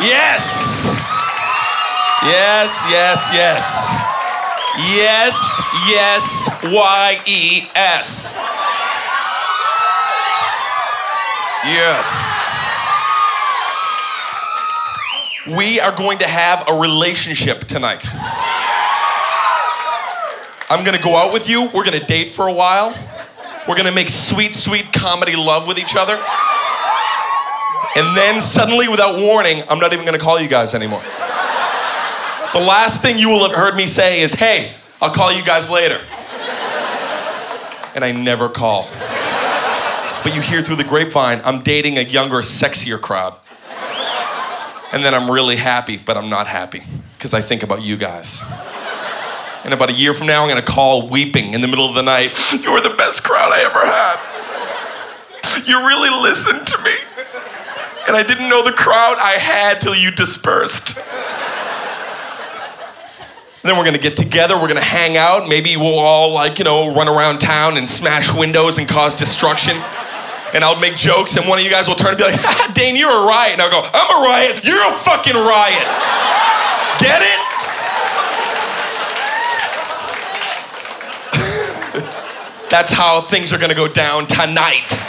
Yes. Yes, yes, yes. Yes, yes, Y-E-S. Yes. We are going to have a relationship tonight. I'm gonna go out with you. We're gonna date for a while. We're gonna make sweet, sweet comedy love with each other. And then suddenly, without warning, I'm not even gonna call you guys anymore. The last thing you will have heard me say is, hey, I'll call you guys later. And I never call. But you hear through the grapevine, I'm dating a younger, sexier crowd. And then I'm really happy, but I'm not happy, because I think about you guys. And about a year from now, I'm gonna call weeping in the middle of the night. You were the best crowd I ever had. You really listened to me. And I didn't know the crowd I had till you dispersed. Then we're gonna get together, we're gonna hang out, maybe we'll all run around town and smash windows and cause destruction. And I'll make jokes and one of you guys will turn and be like, ha, Dane, you're a riot. And I'll go, I'm a riot, you're a fucking riot. Get it? That's how things are gonna go down tonight.